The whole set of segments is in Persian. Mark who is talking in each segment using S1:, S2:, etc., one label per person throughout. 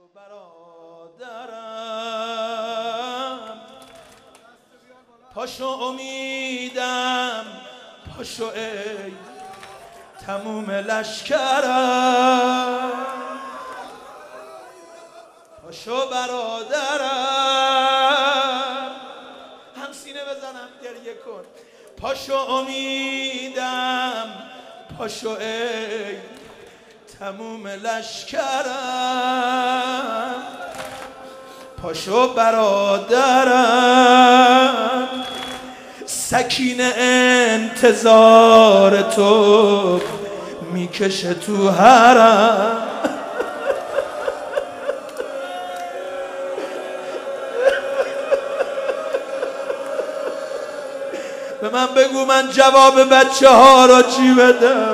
S1: برادرم، پاشو امیدم، پاشو ای تموم لشکرم، پاشو برادرم، هم سینه بزنم گریه کن، پاشو امیدم، پاشو ای تموم لشکرم، پاشو برادرم، سکینه انتظار تو میکشه تو حرم. به من بگو من جواب بچه ها رو چی بدم.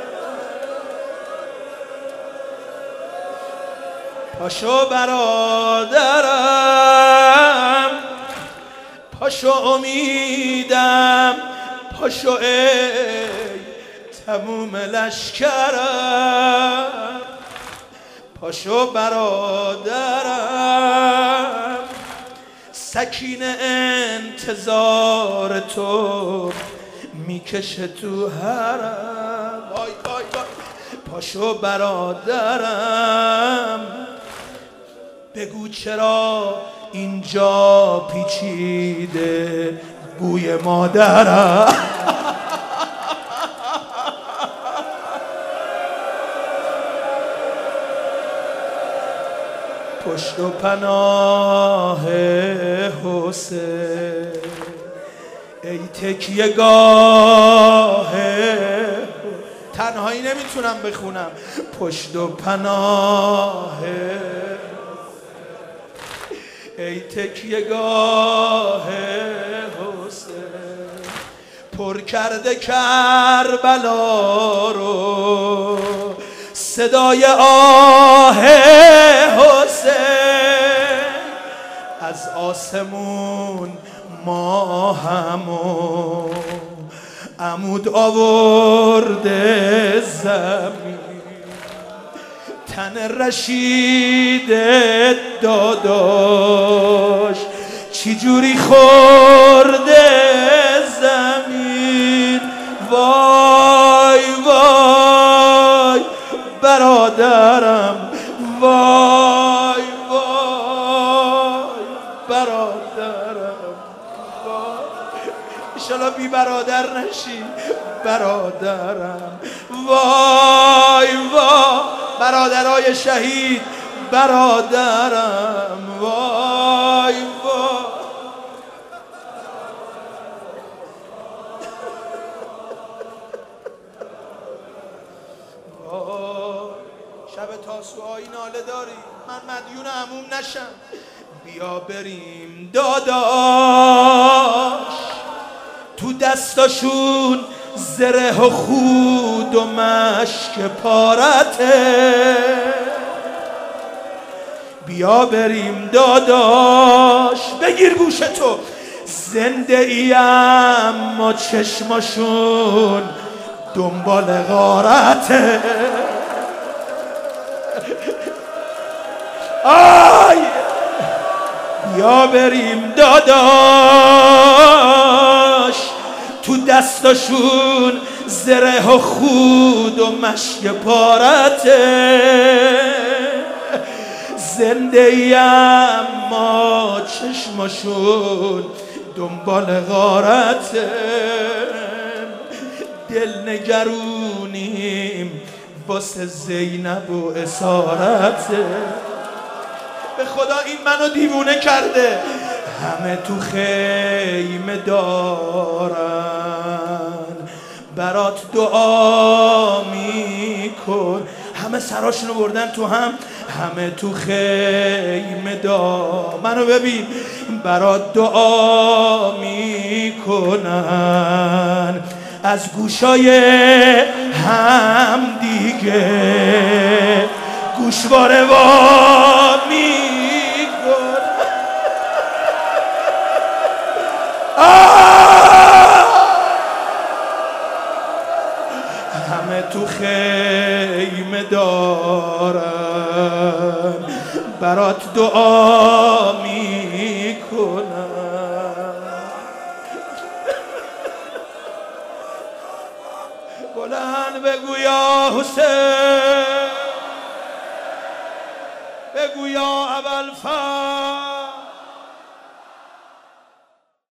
S1: پاشو برادرم، پاشو امیدم، پاشو ای تموم لشکرم، پاشو برادرم، سکینه انتظار تو میکشه تو حرم. وای وای وای. پاشو برادرم، بگو چرا اینجا پیچیده بوی مادرم. پشت و پناه حسین، ای تکیه گاه، تنهایی نمیتونم بخونم. پشت و پناه ای تکیه گاه حسین، پر کرده کربلا رو صدای آه حسین، از آسمون ماهمو عمود آورده زمین، تن رشید داداش چی جوری خورده زمین. وای وای برادرم، وای وای برادرم، وای انشالله بی برادر نشی برادرم. وای وای برادرای شهید برادرم، وای وای. شب تاسوعایی ناله داری، من مدیون عموم نشم. بیا بریم داداش، تو دستاشون زره و خود و مشک پارته. بیا بریم داداش، بگیر گوشتو، زنده ای اما چشماشون دنبال غارته. آی بیا بریم داداش، تو دستاشون زره و خود و مشک پارته. زنده ای اما چشماشون دنبال غارته. دل نگرونیم واسه زینب و اسارته. به خدا این منو دیوونه کرده. همه تو خیمه دارن برات دعا میکن، همه سراشونو بردن تو هم، همه تو خیمه دارن، منو ببین، برات دعا میکنن، از گوشای هم دیگه گوشواره وا میکن. همه تو خیمه دارن برات دعا میکنم. بلند بگو یا حسین، بگو یا ابوالفضل.